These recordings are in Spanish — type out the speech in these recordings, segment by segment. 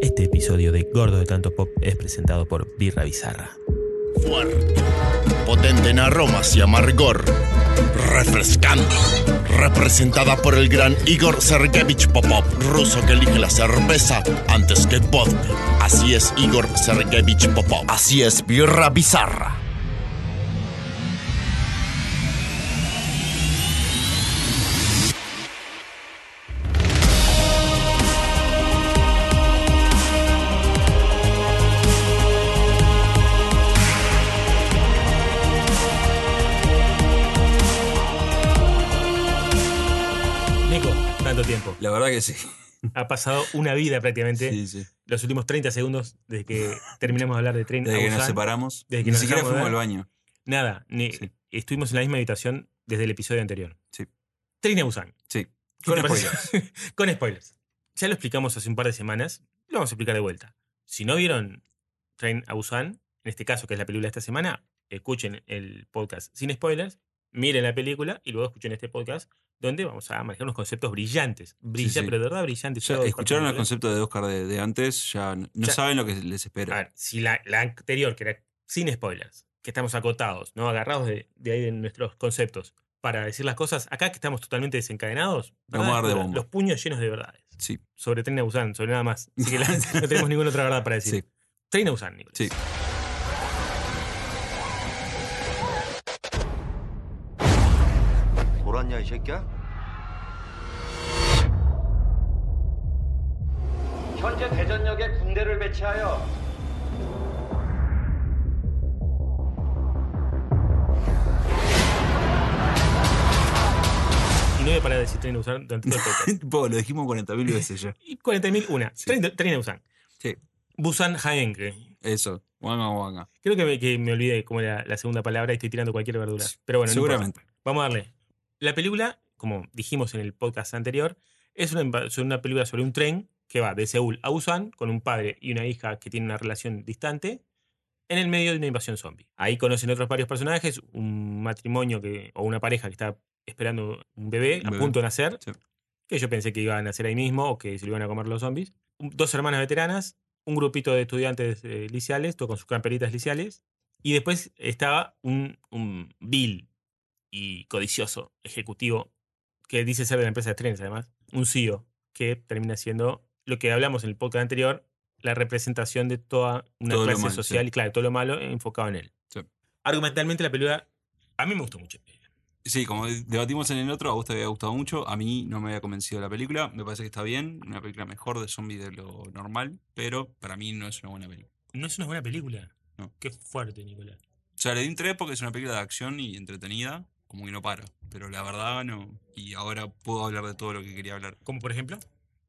Este episodio de Gordo de Tanto Pop es presentado por Birra Bizarra. Fuerte, potente en aromas y amargor, refrescante, representada por el gran Igor Sergeyevich Popov, ruso que elige la cerveza antes que vodka. Así es Igor Sergeyevich Popov, así es Birra Bizarra. Tanto tiempo. La verdad que sí. Ha pasado una vida prácticamente. Sí. Los últimos 30 segundos desde que terminamos de hablar de Tren a Desde que Busan. nos separamos. Desde que Ni nos siquiera dejamos fuimos de al ver. baño. Nada, Sí. estuvimos en la misma habitación desde el episodio anterior. Sí. Tren a Busan. Sí. ¿Qué Con te parece? spoilers. Con spoilers. Ya lo explicamos hace un par de semanas. Lo vamos a explicar de vuelta. Si no vieron Tren a Busan, en este caso que es la película de esta semana, escuchen el podcast sin spoilers, miren la película y luego escuchen este podcast donde vamos a manejar unos conceptos brillantes. Sí. Pero de verdad brillantes. Ya todo de escucharon el película. concepto de Oscar de antes, ya no saben lo que les A espera. ver, si la anterior, que era sin spoilers, que estamos acotados, ¿no? Agarrados de ahí de nuestros conceptos para decir las cosas, acá que estamos totalmente desencadenados, Vamos a dar de verdad, bomba. los puños llenos de verdades. Sí. Sobre Tren a Busan, sobre nada más. Así que no tenemos ninguna otra verdad para decir. Sí. Tren a Busan, Nicolás. Sí. 돌았냐 이 새끼야? 현재 대전역에 군대를 배치하여 Y no voy a parar de decir Tren a Busan durante todo el podcast. Lo dijimos 40.000 veces ya. Y 40.000 una. Sí. Tren a Busan. Sí. Busan Haenke. Eso. Wanga. Creo que me olvidé cómo era la segunda palabra y estoy tirando cualquier verdura. Pero bueno, no seguramente. importa. Vamos a darle. La película, como dijimos en el podcast anterior, es una película sobre un tren que va de Seúl a Busan con un padre y una hija que tienen una relación distante en el medio de una invasión zombie. Ahí conocen otros varios personajes, un matrimonio o una pareja que está esperando un bebé a punto de nacer, Sí. que yo pensé que iba a nacer ahí mismo o que se lo iban a comer los zombies. Dos hermanas veteranas, un grupito de estudiantes liceales, todo con sus camperitas liceales, y después estaba un vil y codicioso ejecutivo que dice ser de la empresa de trenes, además, un CEO, que termina siendo lo que hablamos en el podcast anterior, la representación de toda una Todo lo clase malo, social sí. y, claro, todo lo malo enfocado en él. Sí. Argumentalmente, la película a mí me gustó mucho. Sí, como debatimos en el otro, a vos te había gustado mucho, a mí no me había convencido la película, me parece que está bien, una película mejor de zombies de lo normal, pero para mí no es una buena película. No es una buena película. No. Qué fuerte, Nicolás. O sea, le di un 3 porque es una película de acción y entretenida, como que no para, pero la verdad no. Y ahora puedo hablar de todo lo que quería hablar. Como por ejemplo,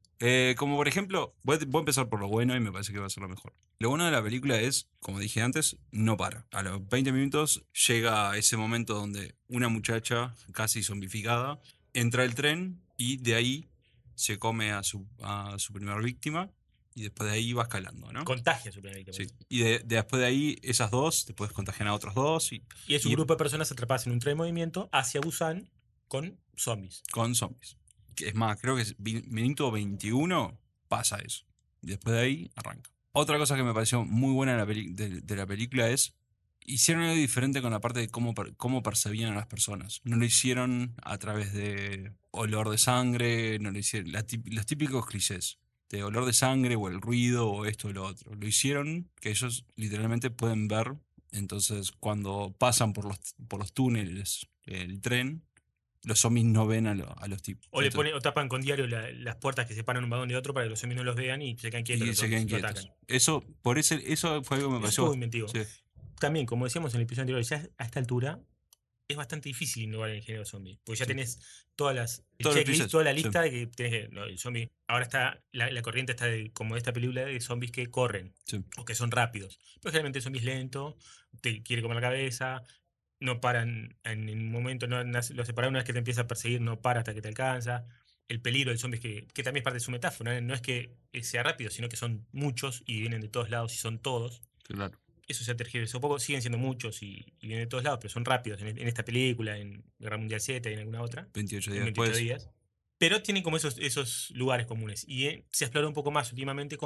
Como por ejemplo, voy a empezar por lo bueno y me parece que va a ser lo mejor. Lo bueno de la película es, como dije antes, no para. A los 20 minutos llega ese momento donde una muchacha casi zombificada entra al tren y de ahí se come a su primera víctima y después de ahí va escalando, ¿no? contagia su primera víctima. Sí. Y después de ahí, esas dos, te puedes contagiar a otros dos Y es un grupo de personas atrapadas en un tren de movimiento hacia Busan con zombies. con zombies. Que es más, creo que es minuto 21 pasa eso. Y después de ahí arranca. Otra cosa que me pareció muy buena de la película es, hicieron algo diferente con la parte de cómo percibían a las personas. No lo hicieron a través de olor de sangre, no lo hicieron los típicos clichés de olor de sangre o el ruido o esto o lo otro. Lo hicieron que ellos literalmente pueden ver. Entonces cuando pasan por los túneles el tren, los zombies no ven a los tipos. O o tapan con diario las puertas que separan un vagón de otro para que los zombies no los vean y se quedan quietos. Y se quedan no quietos. atacan. Eso fue algo que me Eso pareció. estuvo inventivo. Sí. También, como decíamos en el episodio anterior, ya a esta altura es bastante difícil innovar en el género zombie. Porque ya Sí. tenés todas las Todos los checklist, clichés, toda la sí. lista de que tenés que. No, el zombie. Ahora está. La corriente está como de esta película de zombies que corren. Sí. O que son rápidos. Pero generalmente el zombie es lento, te quiere comer la cabeza, no paran en un momento, lo separan una vez que te empieza a perseguir, no para hasta que te alcanza. El peligro del zombie es que también es parte de su metáfora. No es que sea rápido, sino que son muchos y vienen de todos lados y son todos. Claro. Eso se ha tergiversado un poco, siguen siendo muchos y vienen de todos lados, pero son rápidos en esta película, en Guerra Mundial 7 y en alguna otra. 28 días En 28 después. días. Pero tienen como esos lugares comunes. Y se exploró un poco más últimamente con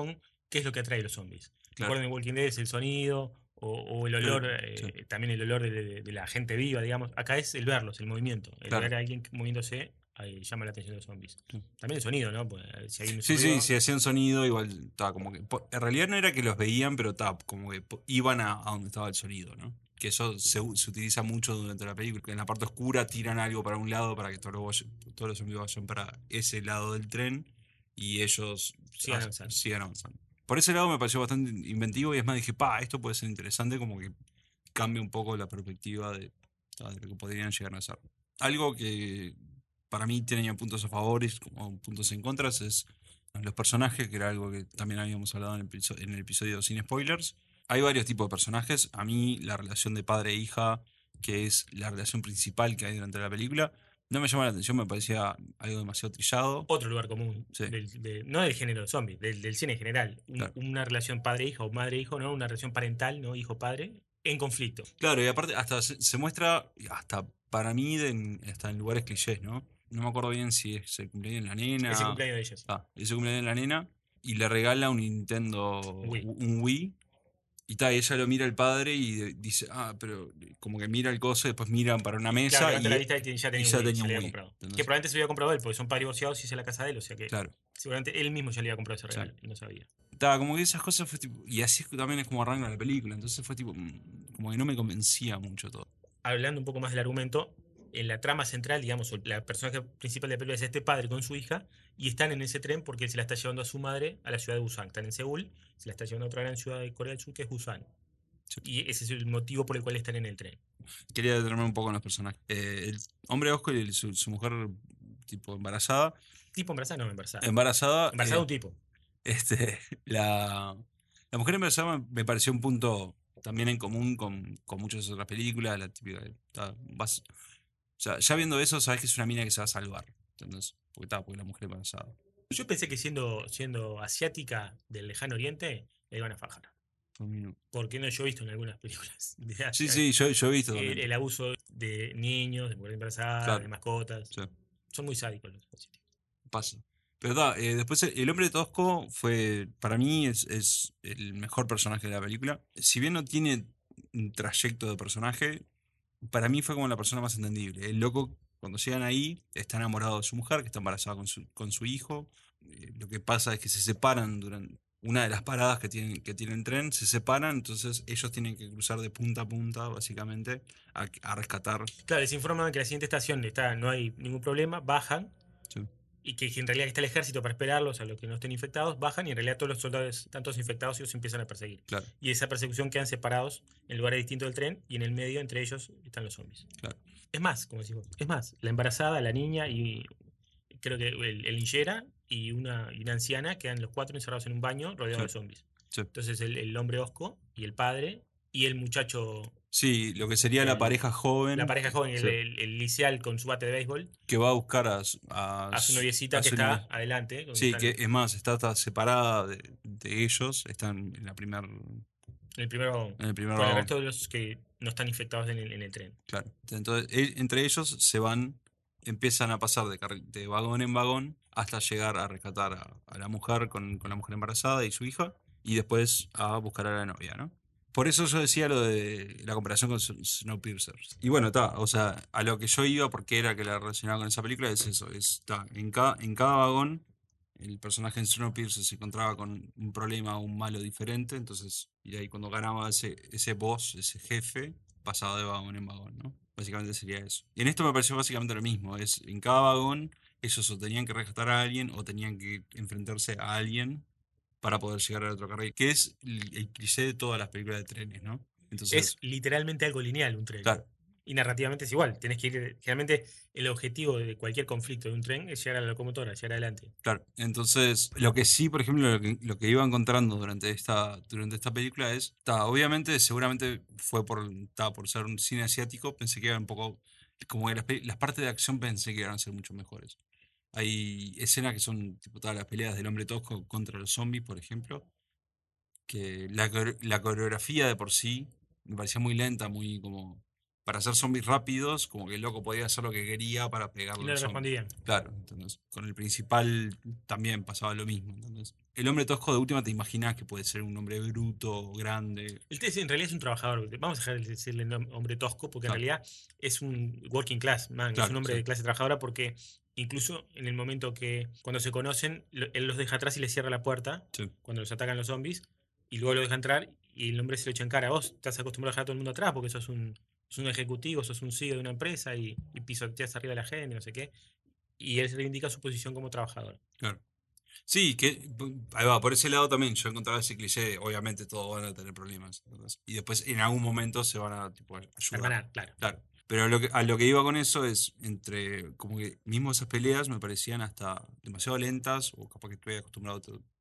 qué es lo que atrae a los zombies. Claro. Recuerden, en Walking Dead es el sonido o el olor, Sí. también el olor de la gente viva, digamos. Acá es el verlos, el movimiento. El Claro. ver a alguien moviéndose ahí llama la atención de los zombies. Sí. También el sonido, ¿no? Pues, si hay un Sí, sonido, si hacían sonido, igual estaba como que. En realidad no era que los veían, pero estaba como que iban a donde estaba el sonido, ¿no? Que eso se utiliza mucho durante la película. Que en la parte oscura tiran algo para un lado para que todos los zombies vayan para ese lado del tren y ellos Sigan avanzando. sigan avanzando. Por ese lado me pareció bastante inventivo y es más dije, esto puede ser interesante, como que cambia un poco la perspectiva de lo que podrían llegar a ser. Algo que para mí tenía puntos a favor y como puntos en contras es los personajes, que era algo que también habíamos hablado en el episodio sin spoilers. Hay varios tipos de personajes. A mí la relación de padre e hija, que es la relación principal que hay durante la película, no me llama la atención, me parecía algo demasiado trillado. otro lugar común, Sí. no del género zombie, del cine en general. Claro. Una relación padre-hija o madre-hijo, ¿no? Una relación parental, ¿no? Hijo-padre, en conflicto. Claro, y aparte hasta se muestra, hasta para mí, hasta en lugares clichés, ¿no? No me acuerdo bien si es el cumpleaños de la nena. Ese cumpleaños de ellos. Ese cumpleaños de la nena. Y le regala un Nintendo, un Wii. Y ella lo mira el padre y dice, pero como que mira el coso y después miran para una mesa. Claro, levanta y la vista y ya tenía un Wii, se le había comprado. ¿Entendés? Que probablemente se lo había comprado él, porque son padres divorciados y es en la casa de él, o sea que Claro. seguramente él mismo ya le había comprado ese regalo y no sabía. Como que esas cosas fue tipo. Y así también es como arranca la película. Entonces fue tipo. Como que no me convencía mucho todo. Hablando un poco más del argumento, en la trama central, digamos, la personaje principal de la película es este padre con su hija y están en ese tren porque él se la está llevando a su madre a la ciudad de Busan. Están en Seúl, se la está llevando a otra gran ciudad de Corea del Sur que es Busan. Sí. Y ese es el motivo por el cual están en el tren. Quería detenerme un poco en los personajes. El hombre Oscar y su mujer, tipo, embarazada. Tipo embarazada, no embarazada. Embarazada. Embarazada un tipo. La mujer embarazada me pareció un punto también en común con muchas otras películas. La típica. O sea, ya viendo eso, sabes que es una mina que se va a salvar. ¿Entendés? Porque la mujer embarazada. Yo pensé que siendo asiática del lejano oriente, le iban a fajar. Porque no, yo he visto en algunas películas de Asia, Sí, yo he visto también. el abuso de niños, de mujeres embarazadas, Claro. de mascotas. Sí. Son muy sádicos los asiáticos. Pasa. Pero después el hombre tosco fue, para mí, es el mejor personaje de la película. Si bien no tiene un trayecto de personaje, para mí fue como la persona más entendible. El loco, cuando llegan ahí, está enamorado de su mujer, que está embarazada con su hijo. Lo que pasa es que se separan durante una de las paradas que tiene el tren, se separan, entonces ellos tienen que cruzar de punta a punta, básicamente, a rescatar. Claro, les informan que la siguiente estación no hay ningún problema, bajan. Sí. Y que en realidad está el ejército para esperarlos a los que no estén infectados, bajan y en realidad todos los soldados están todos infectados y los empiezan a perseguir. Claro. Y esa persecución quedan separados en lugares distintos del tren y en el medio entre ellos están los zombies. Claro. Es más, como decís vos, es más, la embarazada, la niña y creo que el linchera y una anciana quedan los cuatro encerrados en un baño rodeados de zombies. Sí. Entonces el hombre osco y el padre y el muchacho... Sí, lo que sería la pareja joven. La pareja joven, sí, el liceal con su bate de béisbol. que va a buscar a su noviecita que está adelante. Sí, están, que es más, está separada de ellos, están en la primera. En el primer vagón. En el primer Con el vagón. resto de los que no están infectados en el tren. Claro. Entonces, entre ellos empiezan a pasar de vagón en vagón hasta llegar a rescatar a la mujer con la mujer embarazada y su hija, y después a buscar a la novia, ¿no? Por eso yo decía lo de la comparación con Snowpiercer. Y bueno, o sea, a lo que yo iba, porque era que la relacionaba con esa película, es eso, en cada vagón, el personaje en Snowpiercer se encontraba con un problema, un malo diferente, entonces, y ahí cuando ganaba ese boss, ese jefe, pasaba de vagón en vagón, ¿no? Básicamente sería eso. Y en esto me pareció básicamente lo mismo, en cada vagón ellos o tenían que rescatar a alguien o tenían que enfrentarse a alguien para poder llegar al otro carril, que es el cliché de todas las películas de trenes, ¿no? Entonces, es literalmente algo lineal un tren. claro. Y narrativamente es igual. Tenés que ir. Generalmente el objetivo de cualquier conflicto de un tren es llegar a la locomotora, llegar adelante. Claro, entonces lo que sí, por ejemplo, lo que iba encontrando durante esta película es, obviamente, seguramente fue por ser un cine asiático, pensé que era un poco, como que las partes de acción pensé que iban a ser mucho mejores. Hay escenas que son tipo todas las peleas del hombre tosco contra los zombies, por ejemplo, que la coreografía de por sí me parecía muy lenta, muy como para hacer zombies rápidos, como que el loco podía hacer lo que quería para Y pegarle no a le los zombies. respondían. Claro, entonces, con el principal también pasaba lo mismo. Entonces, el hombre tosco de última te imaginas que puede ser un hombre bruto, grande. El T en realidad es un trabajador. Vamos a dejar de decirle hombre tosco, porque en Claro. realidad es un working class man, es Claro, un hombre sí. de clase trabajadora, porque incluso en el momento que cuando se conocen, él los deja atrás y les cierra la puerta Sí. cuando los atacan los zombies, y luego lo deja entrar y el hombre se lo echa en cara. Vos estás acostumbrado a dejar a todo el mundo atrás porque sos un ejecutivo, sos un CEO de una empresa y pisoteas arriba de la gente, no sé qué. Y él reivindica su posición como trabajador. Claro. Sí, ahí va, por ese lado también yo encontraba ese cliché, obviamente todos van a tener problemas. Entonces, y después en algún momento se van a tipo, ayudar. Hermanar, claro. Claro. Pero a lo que iba con eso es entre, como que mismo esas peleas me parecían hasta demasiado lentas, o capaz que estoy acostumbrado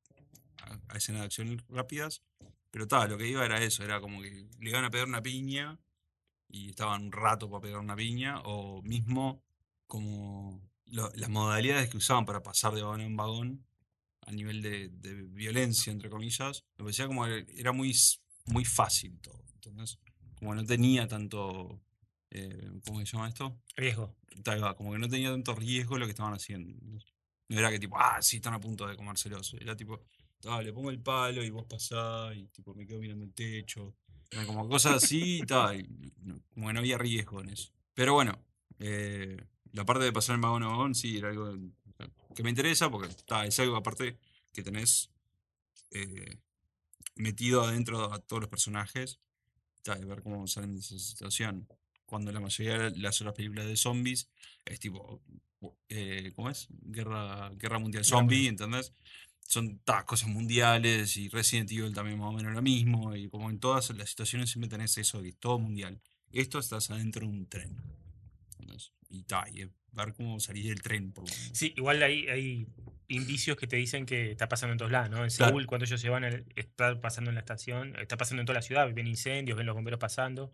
a escenas de acción rápidas. Pero tal, lo que iba era eso, era como que le iban a pegar una piña y estaban un rato para pegar una piña, o mismo como las modalidades que usaban para pasar de vagón en vagón a nivel de violencia, entre comillas, me parecía como que era muy fácil todo. Entonces, como no tenía tanto. ¿Cómo se llama esto? Riesgo. Ahí va, como que no tenía tanto riesgo lo que estaban haciendo. No era que tipo, sí, están a punto de comérselos. Era tipo, le pongo el palo y vos pasás y tipo me quedo mirando el techo. Era como cosas así y como que no había riesgo en eso. Pero bueno, la parte de pasar el vagón a vagón sí era algo que me interesa porque es algo aparte que tenés eh, metido adentro a todos los personajes, de ver cómo salen de esa situación. Cuando la mayoría de las otras películas de zombies es tipo, ¿cómo es? Guerra Mundial Guerra Zombie, Mundial. ¿entendés? Son cosas mundiales y Resident Evil también más o menos lo mismo. Y como en todas las situaciones siempre tenés eso, que es todo mundial. Esto estás adentro de un tren. ¿Entendés? Y ver cómo salir del tren, por lo menos. Sí, igual hay indicios que te dicen que está pasando en todos lados, ¿no? En Claro. Seúl, cuando ellos se van, está pasando en la estación, está pasando en toda la ciudad, ven incendios, ven los bomberos pasando.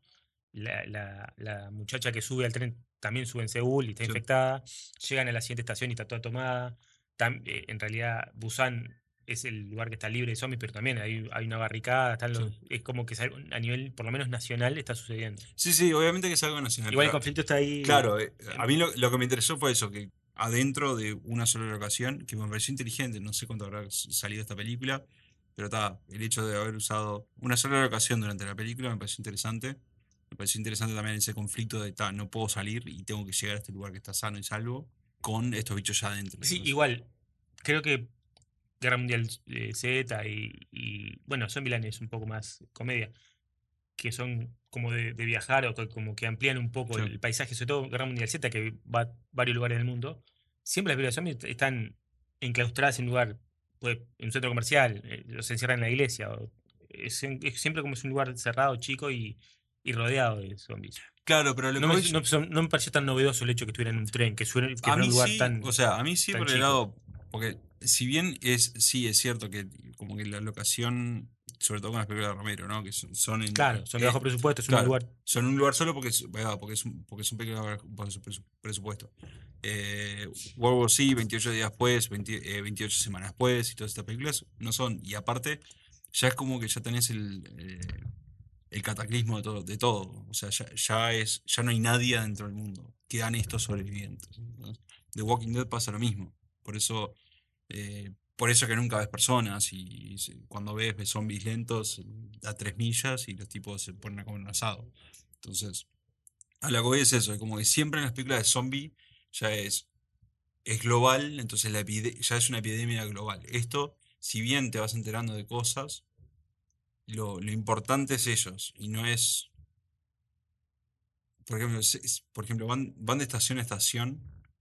La muchacha que sube al tren también sube en Seúl y está Sí. infectada. Llegan a la siguiente estación y está toda tomada. En realidad, Busan es el lugar que está libre de zombies, pero también hay una barricada. Es como que a nivel, por lo menos nacional, está sucediendo. Sí, obviamente que es algo nacional. Igual el pero, conflicto está ahí. claro, a mí lo que me interesó fue eso, que adentro de una sola locación, que me pareció inteligente, no sé cuánto habrá salido esta película, pero el hecho de haber usado una sola locación durante la película me pareció interesante. Me pareció interesante también ese conflicto de, no puedo salir y tengo que llegar a este lugar que está sano y salvo, con estos bichos ya adentro. Sí, Entonces, igual. Creo que Guerra Mundial Z bueno, Zombieland es un poco más comedia, que son como de viajar o como que amplían un poco sí, el paisaje, sobre todo Guerra Mundial Z, que va a varios lugares del mundo. Siempre las películas de zombies están enclaustradas en un lugar, pues, en un centro comercial, los encierran en la iglesia. Es siempre como es un lugar cerrado, chico y rodeado de zombies. claro, pero lo que voy No me pareció tan novedoso el hecho que estuviera en un tren, que a fuera un mí lugar sí, tan, o sea, a mí sí tan por el chico. lado, porque si bien sí es cierto que como que la locación, sobre todo con las películas de Romero, ¿no? Que son Claro, son de bajo presupuesto, es un claro, lugar. son un lugar solo porque son películas bajo su presupuesto. World War Z, 28 días después, 28 semanas después y todas estas películas no son, y aparte ya es como que ya tenés el cataclismo de todo. O sea, ya no hay nadie dentro del mundo. Quedan estos sobrevivientes. Entonces, The Walking Dead pasa lo mismo. Por eso que nunca ves personas y cuando ves zombies lentos a 3 millas y los tipos se ponen a comer un asado. Entonces, a lo que voy es eso, es como que siempre en las películas de zombie ya es global, entonces ya es una epidemia global. Esto, si bien te vas enterando de cosas, lo importante es ellos y no es, por ejemplo van de estación a estación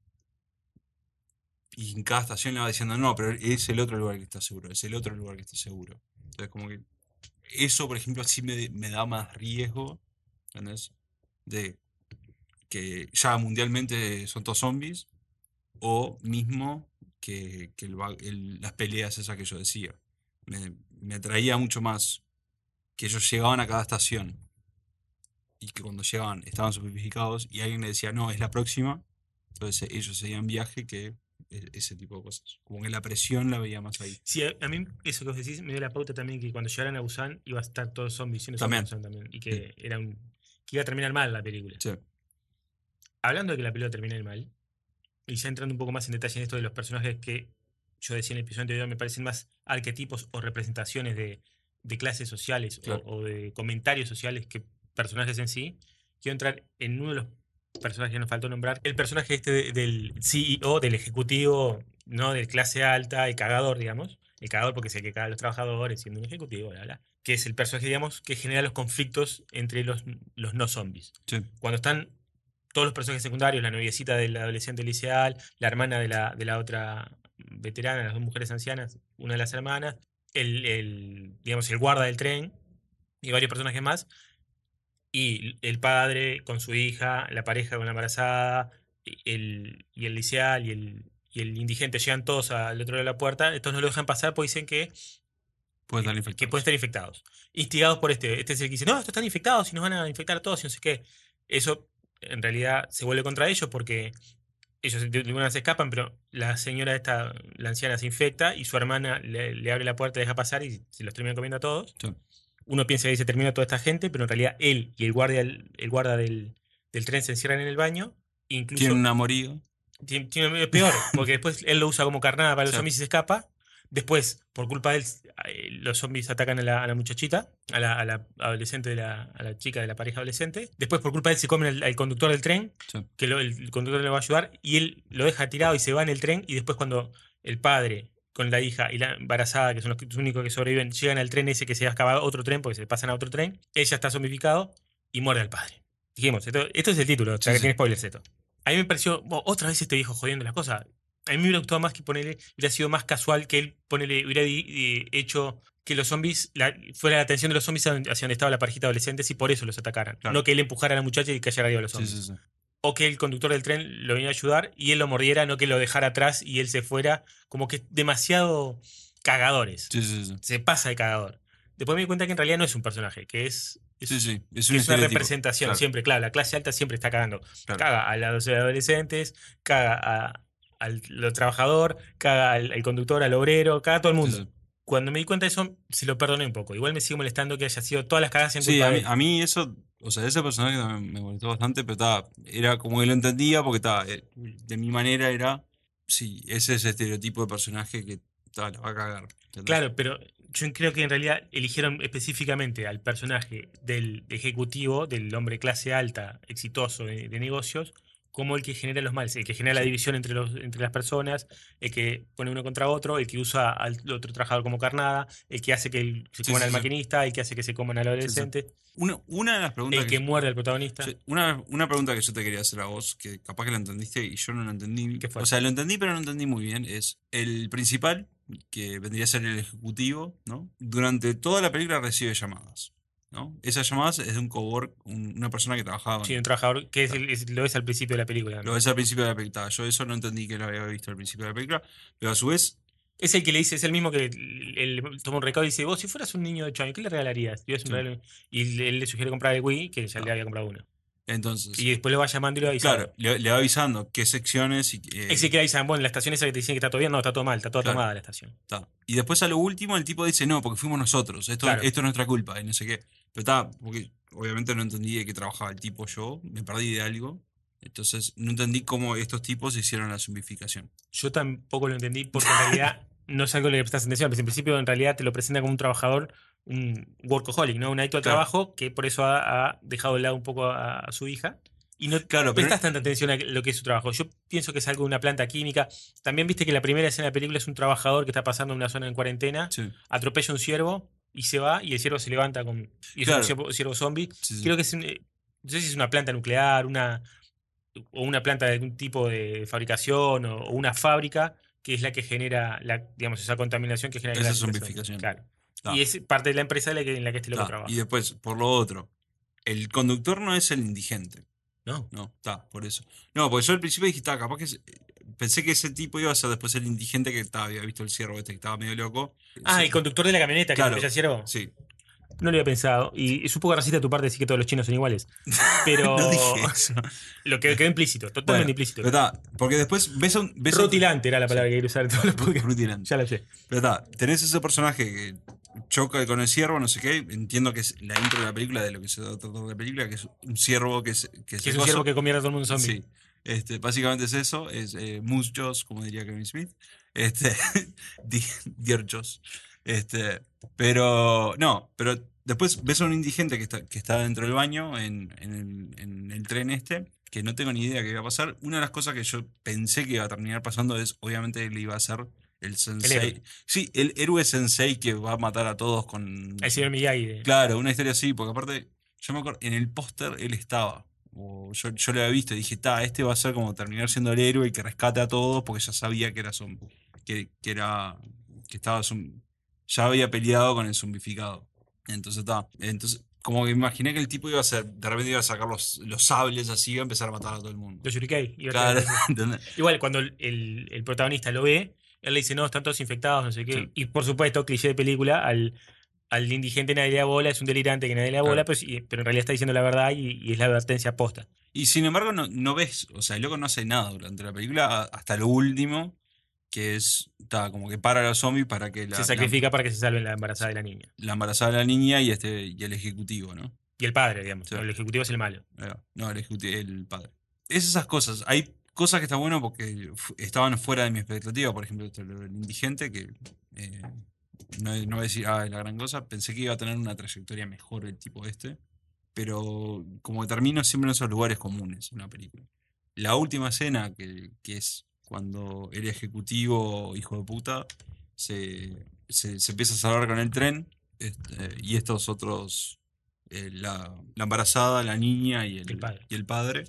y en cada estación le va diciendo, no, pero es el otro lugar que está seguro, es el otro lugar que está seguro. Entonces como que eso, por ejemplo, sí me da más riesgo, ¿entendés? De que ya mundialmente son todos zombies o mismo que las peleas esas que yo decía. Me atraía mucho más que ellos llegaban a cada estación y que cuando llegaban estaban superficados y alguien le decía, no, es la próxima, entonces ellos seguían viaje que ese tipo de cosas. Como que la presión la veía más ahí. Sí, a mí eso que vos decís me dio la pauta también que cuando llegaran a Busan iba a estar todo zombies, siendo También. Busan también. Y que que iba a terminar mal la película. Sí. Hablando de que la película termine mal, y ya entrando un poco más en detalle en esto de los personajes que yo decía en el episodio anterior, me parecen más arquetipos o representaciones de clases sociales Claro. o de comentarios sociales que personajes en sí. Quiero entrar en uno de los personajes que nos faltó nombrar. El personaje del CEO, del ejecutivo, ¿no? De clase alta, el cagador, digamos. El cagador porque es el que caga a los trabajadores, siendo un ejecutivo, bla, bla. Que es el personaje, digamos, que genera los conflictos entre los no zombies. Sí. Cuando están todos los personajes secundarios, la noviecita del adolescente liceal, la hermana de la otra veterana, las dos mujeres ancianas, una de las hermanas, digamos, el guarda del tren y varios personajes más, y el padre con su hija, la pareja con la embarazada, y el liceal y el indigente llegan todos al otro lado de la puerta. Estos no lo dejan pasar porque dicen que Pueden estar infectados. que pueden estar infectados. Instigados por este es el que dice, no, estos están infectados y nos van a infectar a todos y no sé qué. Eso en realidad se vuelve contra ellos porque ellos de alguna manera se escapan, pero la señora esta, la anciana, se infecta y su hermana le abre la puerta, deja pasar y se los termina comiendo a todos. Sí. Uno piensa que se termina toda esta gente, pero en realidad él y el guarda del tren se encierran en el baño. Incluso Tiene un amorío. tiene peor, porque después él lo usa como carnada para los Sí. zombies y se escapa. Después, por culpa de él, los zombies atacan a la muchachita, a la adolescente, a la chica de la pareja adolescente. Después, por culpa de él, se comen al conductor del tren, Sí. que el conductor le va a ayudar, y él lo deja tirado y se va en el tren. Y después, cuando el padre con la hija y la embarazada, que son los únicos que sobreviven, llegan al tren ese que se acaba otro tren, porque se pasan a otro tren, ella está zombificado y muerde al padre. Dijimos, esto es el título, o sea Sí, que sí. tiene spoilers esto. A mí me pareció, otra vez este viejo jodiendo las cosas. A mí me hubiera gustado más que hubiera sido más casual que él hubiera hecho que los zombies, fuera la atención de los zombies hacia donde estaba la parejita de adolescentes y por eso los atacaran. Claro. No que él empujara a la muchacha y cayera arriba de los Sí, zombies. sí, sí. O que el conductor del tren lo viniera a ayudar y él lo mordiera, no que lo dejara atrás y él se fuera. Como que demasiado cagadores. Sí, sí, sí. Se pasa de cagador. Después me di cuenta que en realidad no es un personaje, que es Sí, sí. Es que un es una estereotipo. representación Claro, siempre, claro, la clase alta siempre está cagando. claro. Caga a los adolescentes, caga al trabajador, caga al conductor, al obrero, caga a todo el mundo. Sí, sí. Cuando me di cuenta de eso, se lo perdoné un poco. Igual me sigue molestando que haya sido todas las cagadas en Sí, culpa a de mí, él. a mí eso, o sea, ese personaje también me molestó bastante, pero era como que lo entendía porque de mi manera era, sí, ese es el estereotipo de personaje que la va a cagar. ¿entendés? Claro, pero yo creo que en realidad eligieron específicamente al personaje del ejecutivo, del hombre clase alta, exitoso de negocios, como el que genera los males, el que genera la Sí. división entre las personas, el que pone uno contra otro, el que usa al otro trabajador como carnada, el que hace que se Sí, coman sí, al sí. maquinista, el que hace que se coman al adolescente, Una de las preguntas el que muerde al protagonista. sí, una pregunta que yo te quería hacer a vos, que capaz que la entendiste y yo no la entendí. ¿Qué fue? O sea, lo entendí, pero no entendí muy bien. Es el principal, que vendría a ser el ejecutivo, ¿no? Durante toda la película recibe llamadas, ¿no? Esas llamadas es de un cowork, una persona que trabajaba con Sí, él. un trabajador que lo es al principio de la película. Lo ves al principio de la película. Yo eso no entendí que lo había visto al principio de la película, pero a su vez, Es el que le dice, es el mismo que él toma un recado y dice, vos si fueras un niño de 8 años, ¿qué le regalarías? Y, Sí. él le sugiere comprar el Wii, que ya Ah. le había comprado uno. entonces, Y después lo va llamando y lo avisa. claro, le va avisando qué secciones y Ese que le dicen, bueno, la estación esa que te dicen que está todo bien, no, está todo mal, está toda Claro. tomada la estación. ta. Y después a lo último el tipo dice, no, porque fuimos nosotros, esto Claro. es nuestra culpa, y no sé qué. Pero está, porque obviamente no entendí de qué trabajaba el tipo yo, me perdí de algo. Entonces no entendí cómo estos tipos hicieron la zombificación. Yo tampoco lo entendí porque en realidad no es algo que le prestas atención. Pero en principio, en realidad, te lo presenta como un trabajador, un workaholic, ¿no? Un adicto al Claro. trabajo que por eso ha dejado de lado un poco a su hija. Y no Claro, pero prestas tanta atención a lo que es su trabajo. Yo pienso que es algo de una planta química. También viste que la primera escena de la película es un trabajador que está pasando en una zona en cuarentena, sí, atropella un ciervo y se va, y el ciervo se levanta y es Claro. un ciervo zombie. sí, sí. Creo que no sé si es una planta nuclear, o una planta de algún tipo de fabricación o una fábrica que es la que genera digamos, esa contaminación que genera Esa la zombificación. Claro. Ta. Y es parte de la empresa en la que este loco Ta. trabaja. Y después, por lo otro, el conductor no es el indigente. No. No, está, por eso. No, porque yo al principio dije, está, capaz que pensé que ese tipo iba a ser después el indigente que había visto el ciervo este que estaba medio loco. Ah, Sí, el conductor de la camioneta que Claro. atropella al ciervo. Sí. No lo había pensado. Y es un poco racista de tu parte decir que todos los chinos son iguales. Pero No dije eso. lo que quedó implícito, totalmente Bueno, implícito. pero está, porque después ves Rutilante era la palabra que quería usar en todos los podcasts. Rutilante. Ya lo sé. Pero está, tenés ese personaje que choca con el ciervo, no sé qué. Entiendo que es la intro de la película, de lo que se trata de la película, que es un ciervo Que es un ciervo que convierte a todo el mundo en zombie. Sí, básicamente es eso, es Moose Jaws, como diría Kevin Smith. Este, Dear Jaws. Este, pero después ves a un indigente que está dentro del baño en el tren que no tengo ni idea qué iba a pasar. Una de las cosas que yo pensé que iba a terminar pasando es, obviamente, él iba a ser el El sensei. héroe. Sí, el héroe sensei que va a matar a todos con... El señor Miyagi. Claro, una historia así, porque aparte, yo me acuerdo, en el póster él estaba. O yo lo había visto y dije, este va a ser como terminar siendo el héroe y que rescate a todos, porque ya sabía que era que era. Que estaba ya había peleado con el zombificado. Entonces, como que imaginé que el tipo iba a ser, de repente iba a sacar los sables así y iba a empezar a matar a todo el mundo. Los Yurikei. Claro, ¿entendés? Igual, cuando el protagonista lo ve, él le dice, no, están todos infectados, no sé qué. Sí. Y por supuesto, cliché de película, al indigente nadie le da bola, es un delirante que nadie le da bola, Claro. pero en realidad está diciendo la verdad y es la advertencia posta. Y sin embargo, no ves, o sea, el loco no hace nada durante la película hasta lo último, que es, como que para a los zombies para que Se sacrifica para que se salve la embarazada de la niña. la embarazada de la niña y el ejecutivo, ¿no? Y el padre, digamos. Sí. ¿No? El ejecutivo es el malo. No, el padre. Es esas cosas. Hay cosas que está bueno porque estaban fuera de mi expectativa. Por ejemplo, el indigente, que eh, no voy a decir, es la gran cosa. Pensé que iba a tener una trayectoria mejor el tipo pero como que termino siempre en esos lugares comunes en la película. La última escena, que es cuando el ejecutivo, hijo de puta, se empieza a salvar con el tren, y estos otros, la embarazada, la niña El padre. y el padre,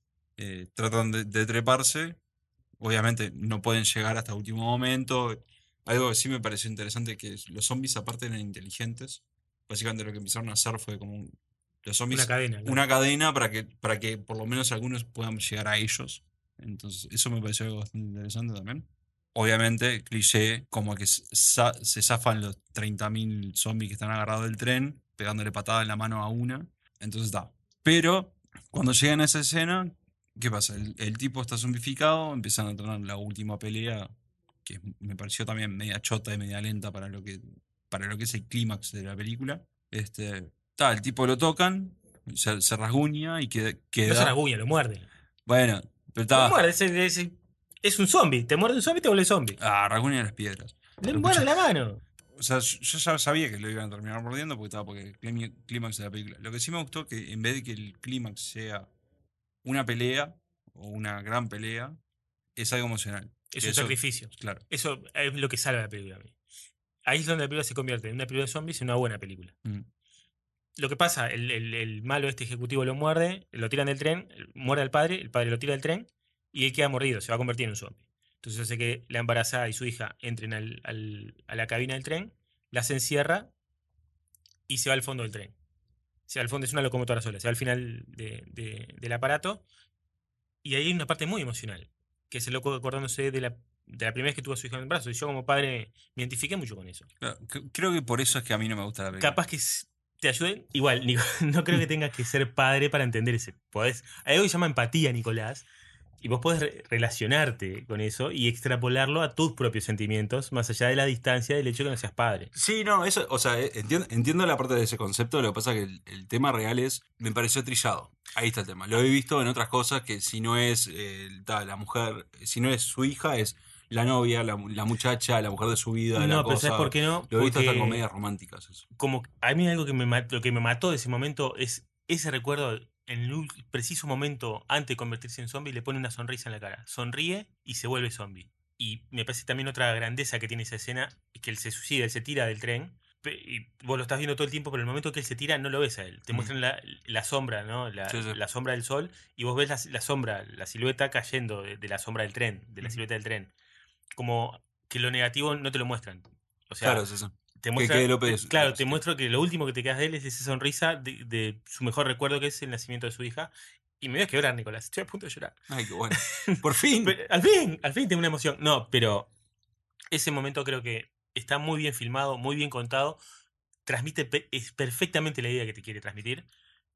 tratan de treparse. Obviamente no pueden llegar hasta el último momento. Algo que sí me pareció interesante, que los zombies aparte eran inteligentes. Básicamente lo que empezaron a hacer fue como los zombies, Una cadena. Claro. una cadena para que por lo menos algunos puedan llegar a ellos. Entonces, eso me pareció algo bastante interesante también. Obviamente, cliché, como que se zafan los 30.000 zombies que están agarrados del tren, pegándole patada en la mano a una. Entonces está. Pero, cuando llegan a esa escena, ¿qué pasa? El tipo está zombificado, empiezan a tener la última pelea, que me pareció también media chota y media lenta para lo que es el clímax de la película. El tipo lo tocan, se rasguña y No se queda. rasguña, lo muerde. Bueno, pero Lo está. muerde, es un zombie. Te muerde un zombie, te vuelve zombie. Rasguña las piedras. Le muerde la mano. O sea, yo ya sabía que lo iban a terminar mordiendo porque el clímax de la película. Lo que sí me gustó que en vez de que el clímax sea una pelea o una gran pelea, es algo emocional. Es Que un eso, sacrificio. claro. Eso es lo que salva la película a mí. Ahí es donde la película se convierte de una película de zombies en una buena película. Mm. Lo que pasa, el malo ejecutivo lo muerde, lo tiran del tren, muerde al padre, el padre lo tira del tren y él queda mordido, se va a convertir en un zombie. Entonces hace que la embarazada y su hija entren a la cabina del tren, las encierra y se va al fondo del tren. Se va al fondo, es una locomotora sola, se va al final del aparato y ahí hay una parte muy emocional, que es el loco acordándose de la primera vez que tuvo a su hija en el brazo. Y yo como padre me identifiqué mucho con eso. Claro, creo que por eso es que a mí no me gusta la película. Capaz que te ayuden. Igual, Nico, no creo que tengas que ser padre para entender ese. Hay algo que se llama empatía, Nicolás. Y vos podés relacionarte con eso y extrapolarlo a tus propios sentimientos, más allá de la distancia del hecho de que no seas padre. Sí, no, eso, o sea, entiendo la parte de ese concepto, lo que pasa es que el tema real me pareció trillado. Ahí está el tema. Lo he visto en otras cosas que si no es la mujer, si no es su hija, es la novia, la muchacha, la mujer de su vida, la No, pero cosa. ¿sabes por qué no? Lo he visto hasta en Porque comedias románticas eso. como a mí algo que lo que me mató de ese momento es ese recuerdo en el preciso momento antes de convertirse en zombie, le pone una sonrisa en la cara. Sonríe y se vuelve zombie. Y me parece también otra grandeza que tiene esa escena, es que él se suicida, él se tira del tren. Y vos lo estás viendo todo el tiempo, pero en el momento que él se tira no lo ves a él. Te muestran la sombra, ¿no? Sí. La sombra del sol, y vos ves la sombra, la silueta cayendo de la sombra del tren, de la silueta del tren. Como que lo negativo no te lo muestran. O sea, Claro, es eso. te muestra, Que López, claro, te muestro que lo último que te quedas de él es esa sonrisa de su mejor recuerdo, que es el nacimiento de su hija. Y me voy a quebrar, Nicolás. Estoy a punto de llorar. Ay, qué bueno. Por fin. Pero, al fin tengo una emoción. No, pero ese momento creo que está muy bien filmado, muy bien contado. Transmite perfectamente la idea que te quiere transmitir.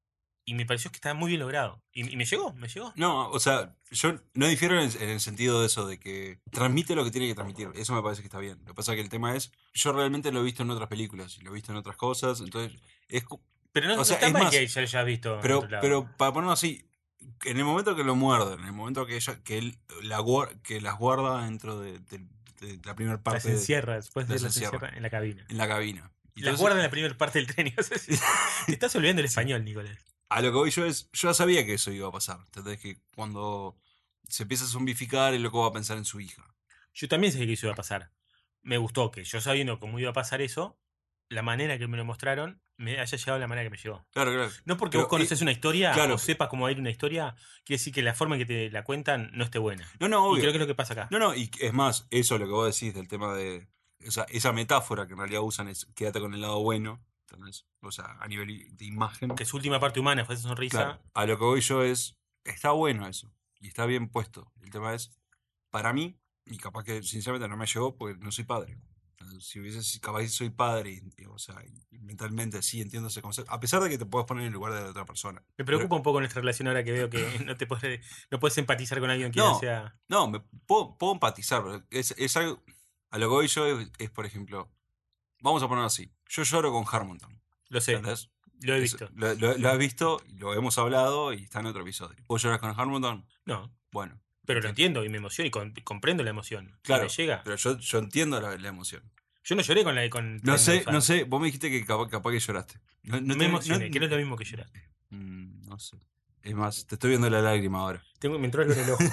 y me pareció que estaba muy bien logrado. Y me llegó. No, o sea, yo no difiero en el sentido de eso, de que transmite lo que tiene que transmitir. Eso me parece que está bien. Lo que pasa es que el tema es, yo realmente lo he visto en otras películas y lo he visto en otras cosas, entonces es... Pero no, O sea, no está es mal más, que ya lo hayas visto en otro lado. pero para ponerlo así, en el momento que lo muerden, en el momento que él que las guarda dentro de la primera las parte encierra, después de las las encierra. encierra en la cabina. en la cabina. Y Las entonces, guarda en la primera parte del tren. Te estás olvidando el Sí. español, Nicolás. a lo que voy yo es, yo ya sabía que eso iba a pasar. ¿Entendés? Que cuando se empieza a zombificar, el loco va a pensar en su hija. Yo también sé que eso iba a pasar. Me gustó que yo sabiendo cómo iba a pasar eso, la manera que me lo mostraron, me haya llegado de la manera que me llegó. Claro. No porque Pero, vos conoces una historia claro. o sepas cómo va a ir una historia, quiere decir que la forma en que te la cuentan no esté buena. No, Y obvio. creo que es lo que pasa acá. No, y es más, eso lo que vos decís del tema de... O sea, esa metáfora que en realidad usan es quédate con el lado bueno. ¿Entendés? O sea, a nivel de imagen. Que su última parte humana fue esa sonrisa. Claro, a lo que voy yo es, está bueno eso, y está bien puesto. El tema es, para mí, y capaz que sinceramente no me llegó porque no soy padre. Si hubiese, capaz que soy padre, o sea, y mentalmente sí entiendo ese concepto, a pesar de que te puedes poner en el lugar de otra persona. Me preocupa un poco nuestra relación ahora que veo que no puedes empatizar con alguien que No, ya sea. No, puedo empatizar, pero es algo, a lo que voy yo es, por ejemplo, vamos a ponerlo así, yo lloro con Harmontown, Lo sé, ¿entendés? lo he Eso, visto. lo has visto, lo hemos hablado y está en otro episodio. ¿Vos lloras con Harmontown? No, Bueno. pero lo entiendo y me emociono y comprendo la emoción. Claro, Me llega. pero yo entiendo la emoción. Yo no lloré con No Tren Busan. sé, vos me dijiste que capaz que lloraste. Me emocioné, que no es lo mismo que llorar. No sé. Es más, te estoy viendo la lágrima ahora. Me entró algo en el ojo.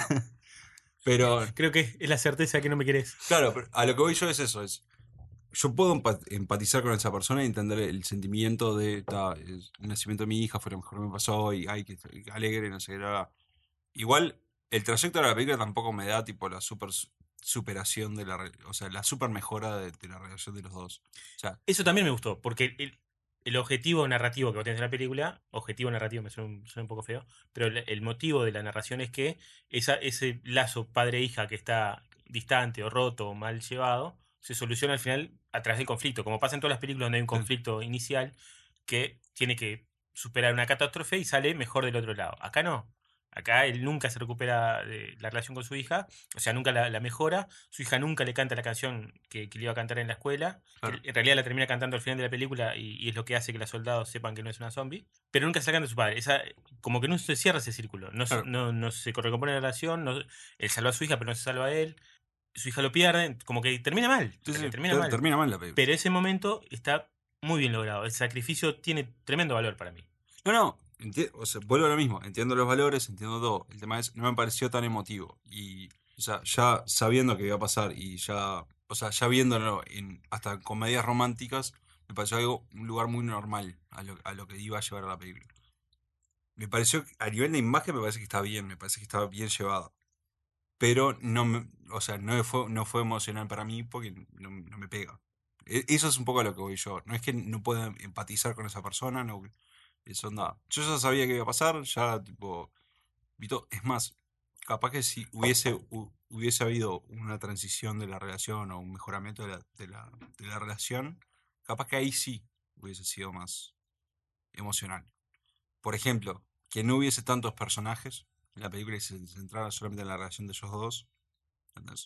Pero, Creo que es la certeza que no me querés. claro, pero a lo que voy yo es eso, yo puedo empatizar con esa persona y entender el sentimiento de, el nacimiento de mi hija fue lo mejor que me pasó y ay, que alegre, no sé qué, Igual, el trayecto de la película tampoco me da tipo la superación de o sea, la super mejora de la relación de los dos. O sea, Eso también me gustó, porque el objetivo narrativo que vos tenés en la película, objetivo narrativo me suena un poco feo, pero el motivo de la narración es que ese lazo padre-hija que está distante o roto o mal llevado, se soluciona al final a través del conflicto. Como pasa en todas las películas donde hay un conflicto inicial que tiene que superar una catástrofe y sale mejor del otro lado. Acá no. Acá él nunca se recupera de la relación con su hija, o sea, nunca la mejora. Su hija nunca le canta la canción que le iba a cantar en la escuela. claro. Que en realidad la termina cantando al final de la película y es lo que hace que los soldados sepan que no es una zombie. Pero nunca se la canta a su padre. Como que no se cierra ese círculo. No, Claro. no se recompone la relación. Él salva a su hija, pero no se salva a él. Su hija lo pierde. Como que termina mal. Sí, sí, termina mal. termina mal la película. Pero ese momento está muy bien logrado. El sacrificio tiene tremendo valor para mí. No, o sea, vuelvo a lo mismo. Entiendo los valores, entiendo todo. El tema es, no me pareció tan emotivo. Y, o sea, ya sabiendo que iba a pasar y ya, o sea, ya viéndolo hasta comedias románticas, me pareció un lugar muy normal a lo que iba a llevar a la película. Me pareció, a nivel de imagen, me parece que está bien, me parece que está bien llevada. Pero o sea, no fue emocional para mí porque no me pega. Eso es un poco a lo que voy yo. No es que no pueda empatizar con esa persona, no. Eso nada. Yo ya sabía que iba a pasar, ya tipo. Es más, capaz que si hubiese habido una transición de la relación o un mejoramiento de la relación, capaz que ahí sí hubiese sido más emocional. Por ejemplo, que no hubiese tantos personajes en la película y se centrara solamente en la relación de ellos dos. ¿Entendés?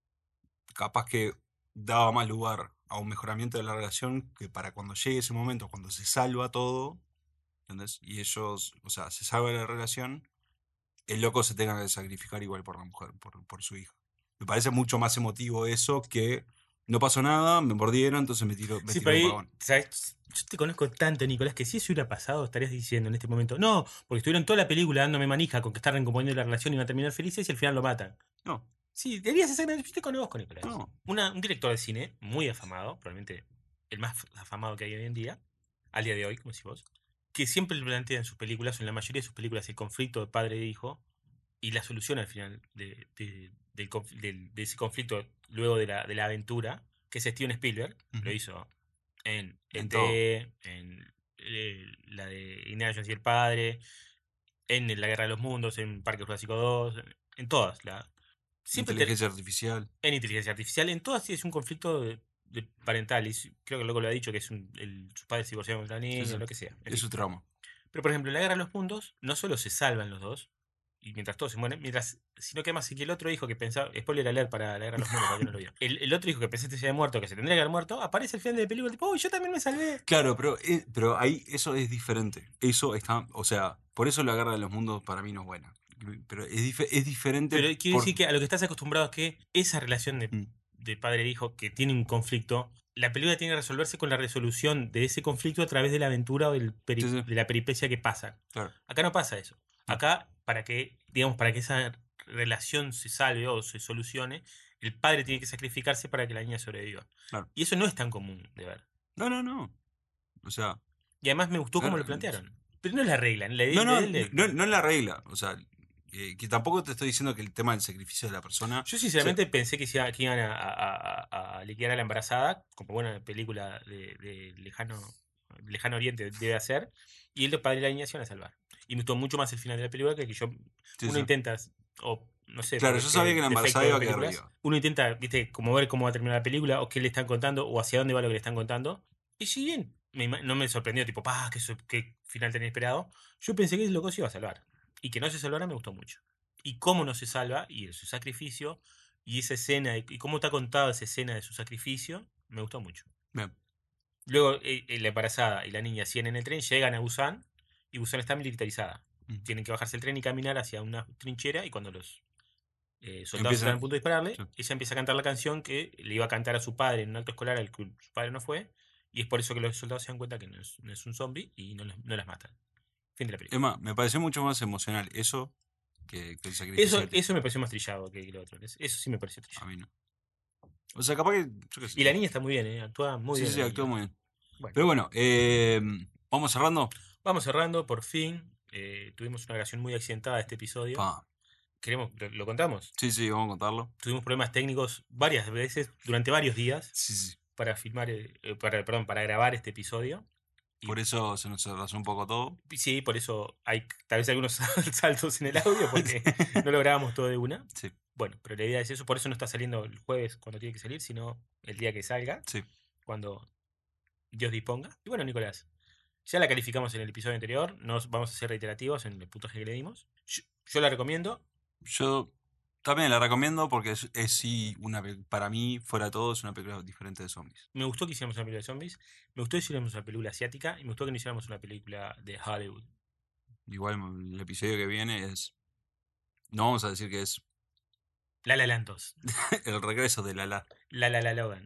Capaz que daba más lugar a un mejoramiento de la relación que para cuando llegue ese momento, cuando se salva todo, ¿entendés? Y ellos, o sea, se salva la relación, el loco se tenga que sacrificar igual por la mujer, por su hija. Me parece mucho más emotivo eso que no pasó nada, me mordieron, entonces me tiro Sí, un pero ahí, pavón. ¿sabes? Yo te conozco tanto, Nicolás, que si eso hubiera pasado, estarías diciendo en este momento, no, porque estuvieron toda la película dándome manija con que están recomponiendo la relación y van a terminar felices y al final lo matan. No, Sí, deberías hacer. Yo te conozco, Nicolás. no. Un director de cine muy afamado, probablemente el más afamado que hay hoy en día, al día de hoy, como decís vos, que siempre plantea en sus películas, o en la mayoría de sus películas, el conflicto de padre e hijo y la solución al final de ese conflicto luego de la aventura, que es Steven Spielberg, Ujú. lo hizo en En E.T., en la de Indiana Jones y el padre, en La Guerra de los Mundos, en Parque Jurásico 2, en todas. Siempre Inteligencia artificial. en inteligencia artificial, en todas sí es un conflicto de parental. Y creo que el loco lo ha dicho, que es sus padres se divorciaron con la niña, Sí, sí. lo que sea. En Es fin. su trauma. Pero, por ejemplo, en la Guerra de los Mundos, no solo se salvan los dos, y mientras todos se mueren, sino que además sí que el otro hijo que pensaba, spoiler alert para la Guerra de los Mundos, para que no lo vio. El otro hijo que pensaste se había muerto, que se tendría que haber muerto, aparece al final de la película, tipo, uy, yo también me salvé. Claro, pero ahí eso es diferente. Eso está, o sea, por eso la Guerra de los Mundos para mí no es buena. Pero es diferente. Pero quiero decir que a lo que estás acostumbrado es que esa relación Mm. de padre e hijo que tiene un conflicto, la película tiene que resolverse con la resolución de ese conflicto a través de la aventura o Sí, sí. de la peripecia que pasa. Claro. Acá no pasa eso. Acá, para que esa relación se salve o se solucione, el padre tiene que sacrificarse para que la niña sobreviva. Claro. Y eso no es tan común de ver. No. O sea, Y además me gustó cómo Claro. lo plantearon. Pero no es la regla. no es la regla. O sea, que tampoco te estoy diciendo que el tema del sacrificio de la persona. Yo sinceramente pensé que que iban a liquidar a la embarazada, como buena película de lejano oriente debe hacer, y el padre y la niña se iban a salvar. Y me gustó mucho más el final de la película que Sí, uno sí. intenta, o no sé. Claro, porque yo sabía que la defecto embarazada de iba a quedar películas, viva. uno intenta, viste, como ver cómo va a terminar la película, o qué le están contando, o hacia dónde va lo que le están contando. Y si bien no me sorprendió, tipo, qué final tan inesperado, yo pensé que el loco se iba a salvar. Y que no se salvara me gustó mucho. Y cómo no se salva, y de su sacrificio, y esa escena, y cómo está contada esa escena de su sacrificio, me gustó mucho. Bien. Luego, la embarazada y la niña siguen en el tren, llegan a Busan, y Busan está militarizada. Tienen que bajarse el tren y caminar hacia una trinchera, y cuando los soldados están a punto de dispararle, Sí. ella empieza a cantar la canción que le iba a cantar a su padre en un acto escolar al que su padre no fue, y es por eso que los soldados se dan cuenta que no es un zombie y no las matan. Fin de la película. Es más, me pareció mucho más emocional eso que el sacrificio. Eso me pareció más trillado que lo otro. Eso sí me pareció trillado. A mí no. O sea, capaz que. Yo qué sé. Y la niña está muy bien, actúa muy bien. Sí, la actúa niña. muy bien. Bueno. Pero bueno, vamos cerrando. Vamos cerrando, por fin. Tuvimos una grabación muy accidentada de este episodio. ¿Lo contamos? Sí, vamos a contarlo. Tuvimos problemas técnicos varias veces, durante varios días, Sí. para filmar, para grabar este episodio. Por eso se nos atrasó un poco todo. Sí, por eso hay tal vez algunos saltos en el audio, porque no lo grabamos todo de una. Sí. Bueno, pero la idea es eso, por eso no está saliendo el jueves cuando tiene que salir, sino el día que salga, Sí. cuando Dios disponga. Y bueno, Nicolás, ya la calificamos en el episodio anterior, no vamos a ser reiterativos en el puntaje que le dimos. Yo la recomiendo. Yo también la recomiendo porque es sí, para mí, fuera de todo, es una película diferente de zombies. Me gustó que hiciéramos una película de zombies, me gustó que hiciéramos una película asiática y me gustó que no hiciéramos una película de Hollywood. Igual el episodio que viene es. No vamos a decir que es La La Land 2. el regreso de La. La Logan.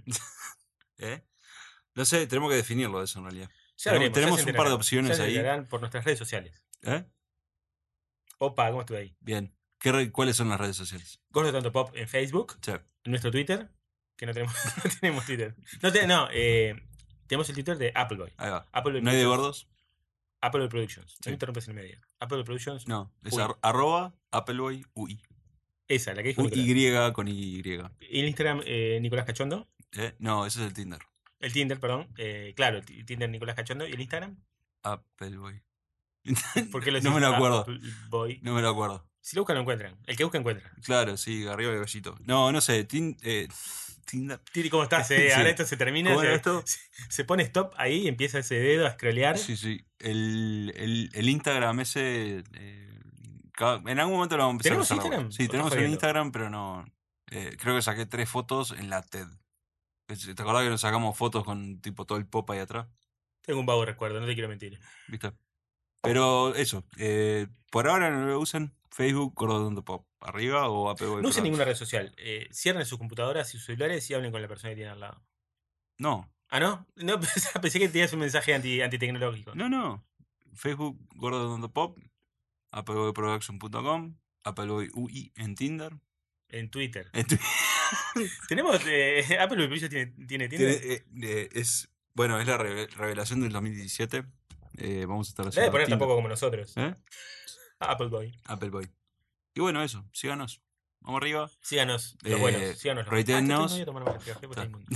No sé, tenemos que definirlo eso en realidad. Ya veremos, tenemos ya se un par de enterarán, opciones ya se ahí. enterarán por nuestras redes sociales. Opa, ¿cómo estuve ahí? Bien. ¿Cuáles son las redes sociales? Gordo Tanto Pop en Facebook, Sí. en nuestro Twitter, que no tenemos, no tenemos Twitter. Tenemos el Twitter de Appleboy. Ahí va. Appleboy ¿No hay de Productions. gordos? Appleboy Productions. Sí. No interrumpes en el medio. Appleboy Productions. No, es Uy. @AppleBoy UI. Esa, la que dijo Nicolás. Y con Y. Y el Instagram, Nicolás Cachondo. No, ese es el Tinder. El Tinder, perdón. Claro, el Tinder Nicolás Cachondo. ¿Y el Instagram? Appleboy. ¿Por qué lo No me lo acuerdo. Appleboy? No me lo acuerdo. Si lo buscan, lo encuentran. El que busca, encuentra. Claro, sí, arriba de gallito. No sé. Tinder. Tiri, ¿cómo estás? Sí. Ahora esto se termina. ¿Cómo era esto? Se pone stop ahí y empieza ese dedo a scrollear. Sí. El Instagram ese. En algún momento lo vamos a empezar a ¿Tenemos usar. Instagram? Sí, ¿O tenemos estás un jodiendo? Instagram, pero no. Creo que saqué 3 fotos en la TED. ¿Te acordás que nos sacamos fotos con tipo todo el pop ahí atrás? Tengo un vago recuerdo, no te quiero mentir. ¿Viste? Pero eso. Por ahora no lo usan. Facebook, Gordo.pop. Arriba o Appleboy. No usen ninguna red social. Cierren sus computadoras y sus celulares y hablen con la persona que tienen al lado. No. ¿Ah, no? No, pensé que tenías un mensaje antitecnológico. No. Facebook, Gordo.pop. Appleboyproduction.com. Appleboy UI en Tinder. En Twitter. En Tenemos. Apple Productions tiene Tinder. Bueno, es la revelación del 2017. Vamos a estar No haciendo. debe poner Tinder. tampoco como nosotros. ¿Eh? Appleboy. Appleboy. Y bueno, eso. Síganos. Vamos arriba. Síganos los buenos. Síganos los reítenos. buenos. No voy a tomar más café porque está inmundo.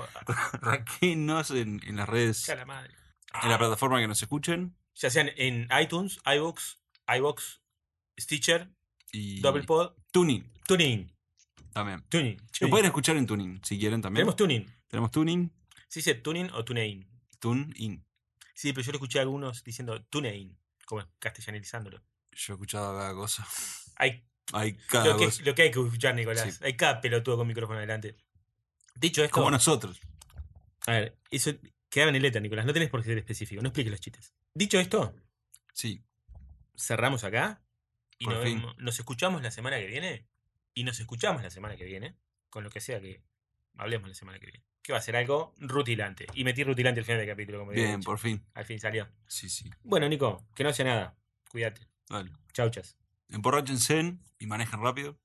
Raquenos en las redes. Ya la madre. En la plataforma que nos escuchen. Ya sean en iTunes, iVoox, Stitcher, Y Double Pod, Tuning Tuning. también. Tuning. Lo pueden escuchar en Tuning si quieren también. Tenemos Tuning. ¿Sí dice Tuning o TuneIn? TuneIn. Sí, pero yo le escuché a algunos diciendo TuneIn. como castellanizándolo. Yo he escuchado cada cosa. Hay Hay cada lo que cosa. hay que escuchar, Nicolás. Sí. Hay cada pelotudo con micrófono adelante. Dicho esto, Como nosotros. a ver, eso quedaba en el éter, Nicolás. No tenés por qué ser específico. No expliques los chistes. Dicho esto, Sí. cerramos acá y Por fin. nos escuchamos la semana que viene. Y nos escuchamos la semana que viene con lo que sea que hablemos la semana que viene. Que va a ser algo rutilante. Y metí rutilante al final del capítulo, como había Bien, dicho. por fin. Al fin salió. Sí, sí. Bueno, Nico, que no sea nada. Cuídate. Dale. Chauchas. Emborráchense y manejen rápido.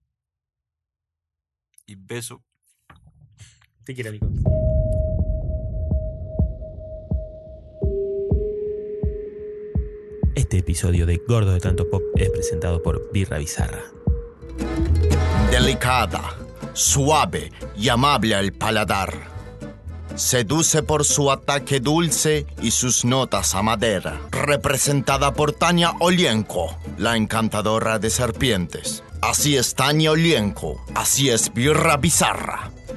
Y beso. Te quiero, Nico. Este episodio de Gordo de Tanto Pop es presentado por Birra Bizarra. Delicada, suave y amable al paladar. Seduce por su ataque dulce y sus notas a madera. Representada por Tania Olienko, la encantadora de serpientes. Así es Tania Olienko, así es Birra Bizarra.